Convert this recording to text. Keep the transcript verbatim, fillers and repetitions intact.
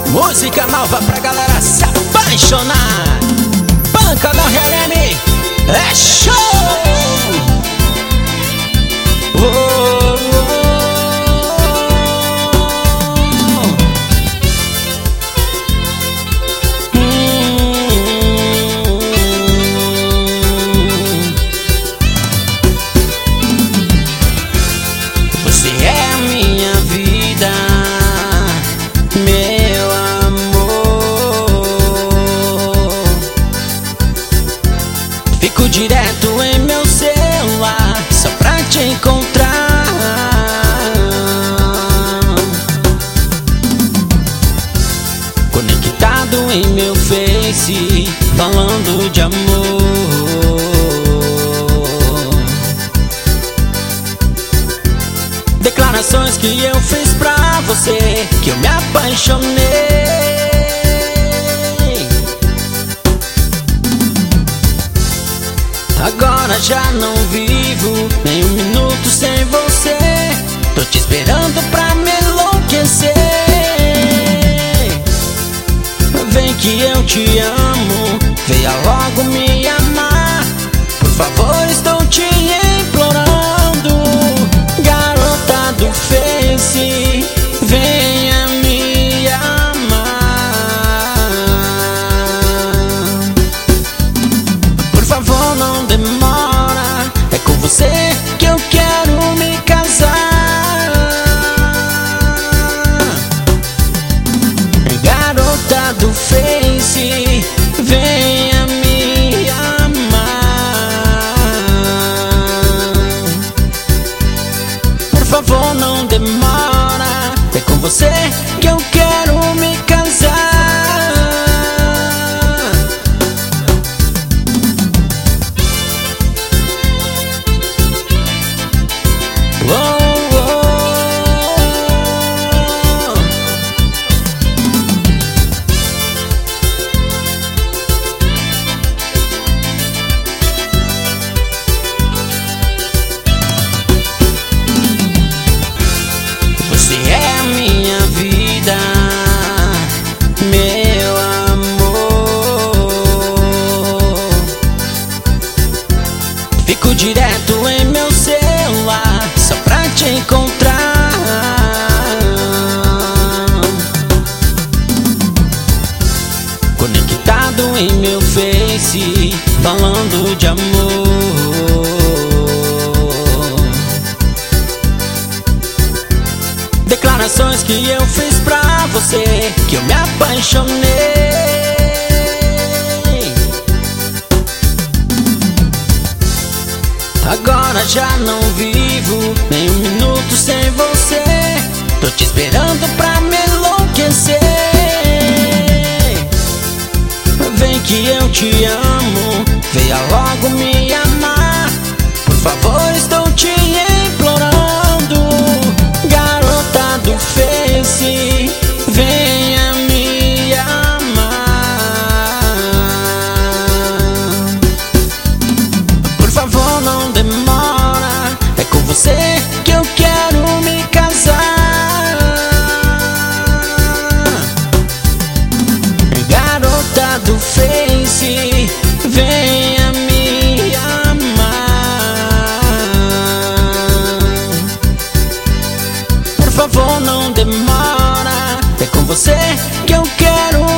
Música nova pra galera se apaixonar. Banca da Releme é show! Oh, oh, oh. Hum. Você é a minha vida, meu amor. Fico direto em meu celular só pra te encontrar. Conectado em meu Face, falando de amor. Declarações que eu fiz pra você, que eu me apaixonei. Agora já não vivo nem um minuto sem você. Tô te esperando pra me enlouquecer. Vem que eu te amo, venha logo me amar. Por favor, estou te implorando. Garota do Face, venha me amar. Por favor, não demora, é com você que eu quero me casar. Garota do Face, venha me amar. Por favor, não demora, é com você que eu quero me casar. Oh, oh, oh. Você é a minha vida, meu amor. Fico direto em meu celular só pra te encontrar. Conectado em meu Face, falando de amor. Declarações que eu fiz pra você, que eu me apaixonei. Agora já não vivo nem um minuto sem você. Tô te esperando pra me enlouquecer. Vem que eu te amo, venha logo me amar. Por favor, estou te implorando. Garota do Face, venha me amar. Por favor, não demora, é com você que eu quero me casar. Garota do Face, venha me amar. Por favor, não demora, é com você que eu quero